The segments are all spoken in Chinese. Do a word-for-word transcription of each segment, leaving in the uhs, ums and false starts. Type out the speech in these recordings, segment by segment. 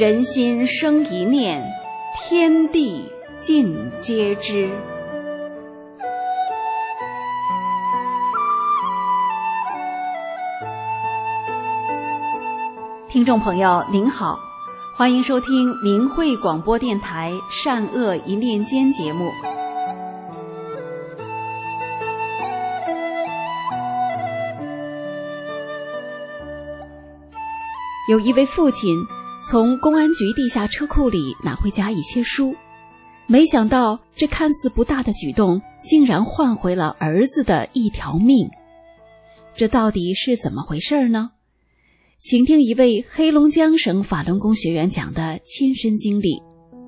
人心生一念，天地尽皆知。听众朋友您好，欢迎收听明慧广播电台善恶一念间节目。有一位父亲从公安局地下车库里拿回家一些书，没想到这看似不大的举动竟然换回了儿子的一条命。这到底是怎么回事呢？请听一位黑龙江省法轮功学员讲的亲身经历。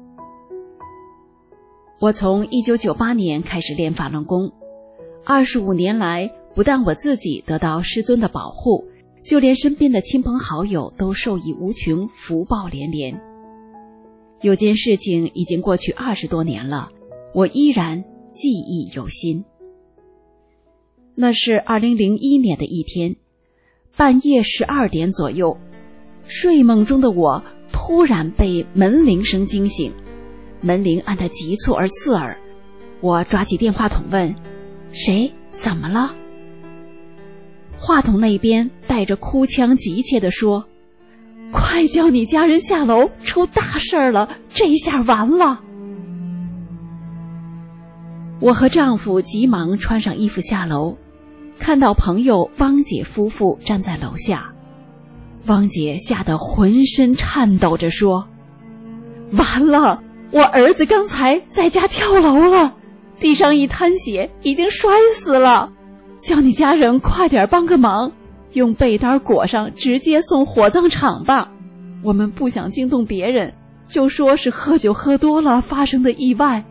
我从一九九八年开始练法轮功，二十五年来，不但我自己得到师尊的保护，就连身边的亲朋好友都受益无穷，福报连连。有件事情已经过去二十多年了，我依然记忆犹新。那是二零零一年的一天，半夜十二点左右，睡梦中的我突然被门铃声惊醒，门铃按得急促而刺耳。我抓起电话筒问：谁？怎么了？话筒那边带着哭腔急切地说：快叫你家人下楼，出大事了，这下完了。我和丈夫急忙穿上衣服下楼，看到朋友汪姐夫妇站在楼下。汪姐吓得浑身颤抖着说：完了，我儿子刚才在家跳楼了，地上一滩血，已经摔死了，叫你家人快点帮个忙，用被单裹上，直接送火葬场吧。我们不想惊动别人，就说是喝酒喝多了发生的意外。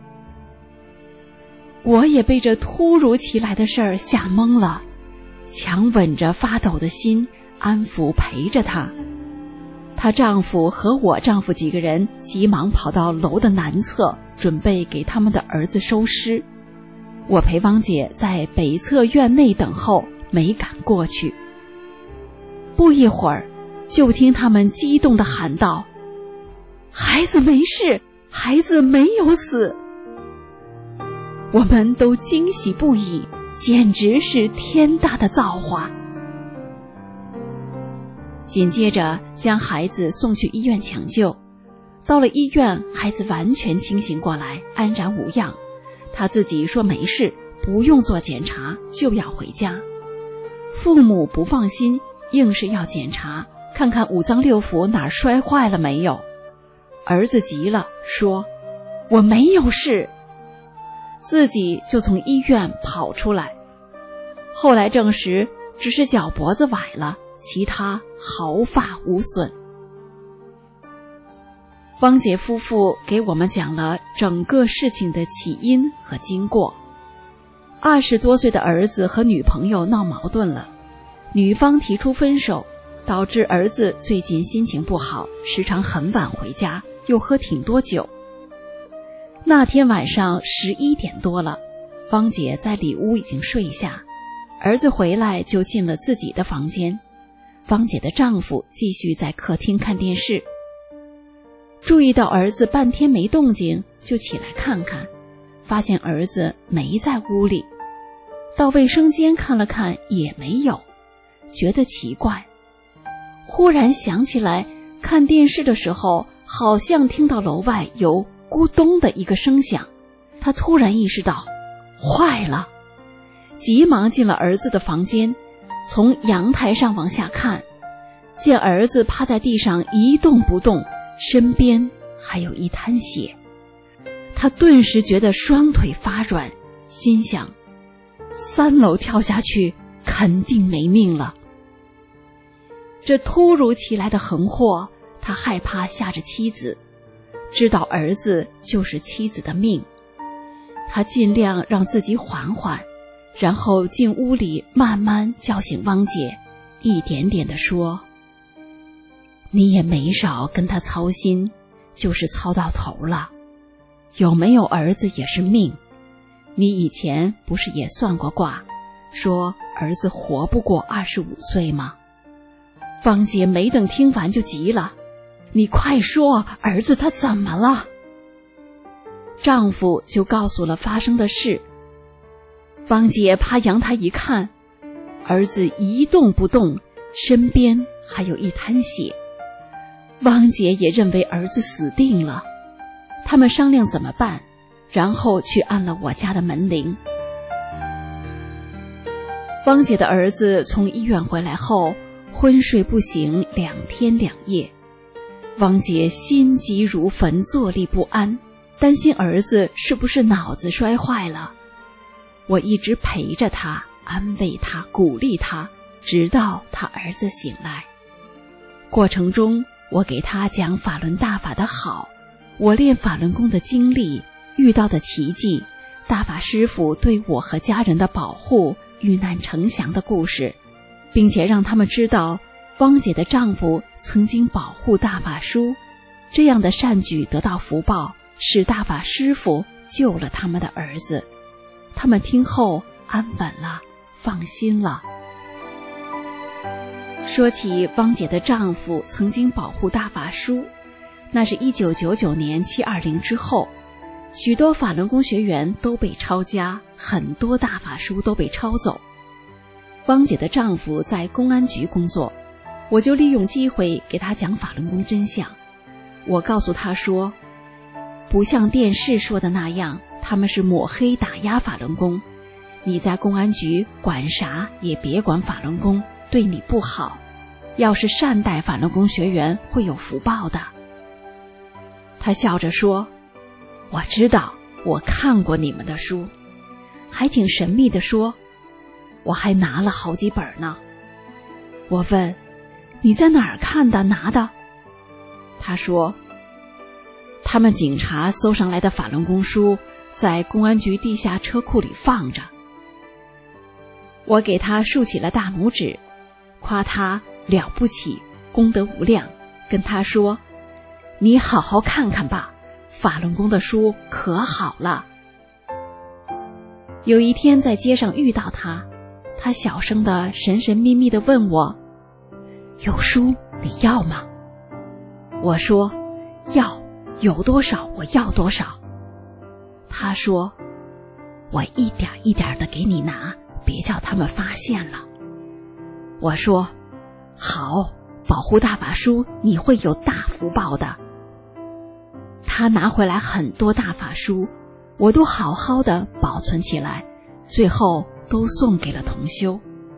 我也被这突如其来的事儿吓懵了，强吻着发抖的心，安抚陪着她。她丈夫和我丈夫几个人急忙跑到楼的南侧，准备给他们的儿子收尸。我陪汪姐在北侧院内等候，没敢过去。不一会儿，就听他们激动地喊道：孩子没事，孩子没有死。我们都惊喜不已，简直是天大的造化。紧接着将孩子送去医院抢救，到了医院，孩子完全清醒过来，安然无恙。他自己说没事，不用做检查，就要回家。父母不放心，硬是要检查，看看五脏六腑哪儿摔坏了没有。儿子急了，说：我没有事。自己就从医院跑出来，后来证实只是脚脖子崴了，其他毫发无损。汪姐夫妇给我们讲了整个事情的起因和经过。二十多岁的儿子和女朋友闹矛盾了，女方提出分手，导致儿子最近心情不好，时常很晚回家，又喝挺多酒。那天晚上十一点多了，汪姐在里屋已经睡下，儿子回来就进了自己的房间，汪姐的丈夫继续在客厅看电视。注意到儿子半天没动静，就起来看看，发现儿子没在屋里，到卫生间看了看也没有，觉得奇怪。忽然想起来，看电视的时候好像听到楼外有咕咚的一个声响，他突然意识到坏了，急忙进了儿子的房间，从阳台上往下看，见儿子趴在地上一动不动，身边还有一滩血。他顿时觉得双腿发软，心想三楼跳下去肯定没命了。这突如其来的横祸，他害怕吓着妻子，知道儿子就是妻子的命，他尽量让自己缓缓，然后进屋里慢慢叫醒汪姐，一点点地说：你也没少跟他操心，就是操到头了，有没有儿子也是命，你以前不是也算过卦，说儿子活不过二十五岁吗？汪姐没等听完就急了： 你快说，儿子他怎么了？丈夫就告诉了发生的事。芳姐趴阳台一看，儿子一动不动，身边还有一滩血。汪姐也认为儿子死定了，他们商量怎么办，然后去按了我家的门铃。汪姐的儿子从医院回来后，昏睡不醒两天两夜。汪姐心急如焚，坐立不安，担心儿子是不是脑子摔坏了。我一直陪着他，安慰他，鼓励他，直到他儿子醒来。过程中，我给他讲法轮大法的好，我练法轮功的经历，遇到的奇迹，大法师父对我和家人的保护，遇难成祥的故事，并且让他们知道汪姐的丈夫曾经保护大法书，这样的善举得到福报，使大法师父救了他们的儿子。他们听后安稳了，放心了。说起汪姐的丈夫曾经保护大法书，那是一九九九年七二零之后，许多法轮功学员都被抄家，很多大法书都被抄走。汪姐的丈夫在公安局工作，我就利用机会给他讲法轮功真相。我告诉他说，不像电视说的那样，他们是抹黑打压法轮功，你在公安局管啥也别管法轮功，对你不好，要是善待法轮功学员会有福报的。他笑着说，我知道，我看过你们的书，还挺神秘地说，我还拿了好几本呢。我问，你在哪儿看的拿的？他说，他们警察搜上来的法轮功书在公安局地下车库里放着。我给他竖起了大拇指，夸他了不起，功德无量，跟他说，你好好看看吧，法轮功的书可好了。有一天在街上遇到他，他小声的神神秘秘地问我，有书你要吗？我说要，有多少我要多少。他说，我一点一点的给你拿，别叫他们发现了。我说好，保护大法书你会有大福报的。他拿回来很多大法书，我都好好的保存起来，最后都送给了同修。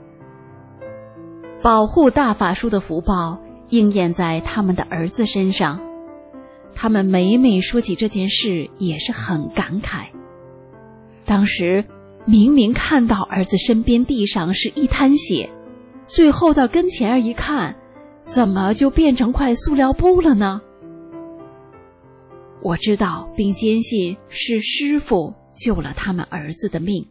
保护大法书的福报应验在他们的儿子身上，他们每每说起这件事也是很感慨。当时明明看到儿子身边地上是一滩血，最后到跟前儿一看，怎么就变成块塑料布了呢？我知道并坚信是师父救了他们儿子的命。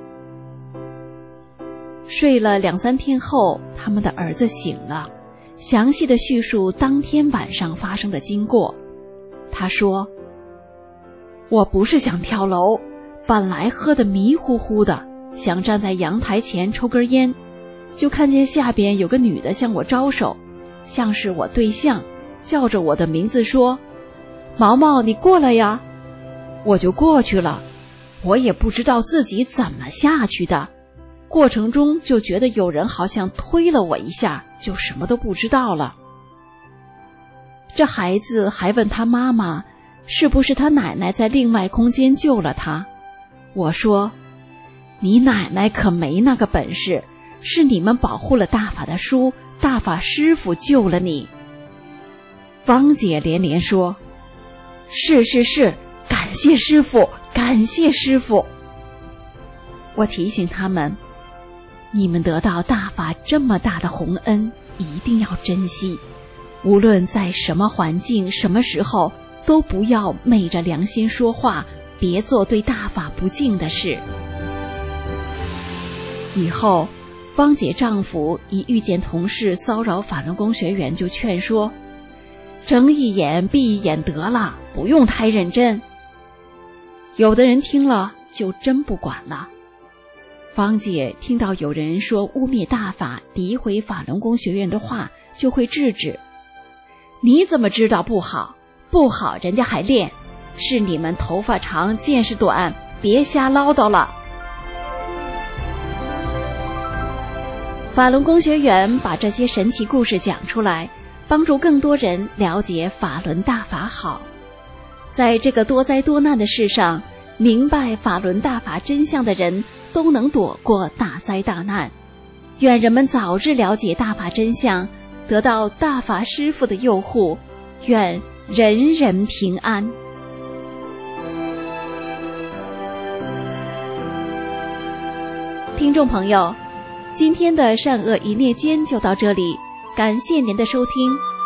睡了两三天后，他们的儿子醒了，详细的叙述当天晚上发生的经过。他说，我不是想跳楼，本来喝得迷糊糊的，想站在阳台前抽根烟，就看见下边有个女的向我招手，像是我对象，叫着我的名字说，毛毛你过来呀。我就过去了，我也不知道自己怎么下去的，过程中就觉得有人好像推了我一下，就什么都不知道了。这孩子还问他妈妈，是不是他奶奶在另外空间救了他？我说，你奶奶可没那个本事，是你们保护了大法的书，大法师父救了你。汪姐连连说，是是是，感谢师父，感谢师父。我提醒他们，你们得到大法这么大的洪恩，一定要珍惜，无论在什么环境什么时候，都不要昧着良心说话，别做对大法不敬的事。以后汪姐丈夫一遇见同事骚扰法轮功学员，就劝说，睁一眼闭一眼得了，不用太认真。有的人听了就真不管了。汪姐听到有人说污蔑大法、诋毁法轮功学院的话，就会制止。 你怎么知道不好？不好人家还练，是你们头发长见识短，别瞎唠叨了。法轮功学员把这些神奇故事讲出来，帮助更多人了解法轮大法好。在这个多灾多难的世上，明白法轮大法真相的人都能躲过大灾大难。愿人们早日了解大法真相，得到大法师父的佑护，愿人人平安。听众朋友，今天的善恶一念间就到这里，感谢您的收听。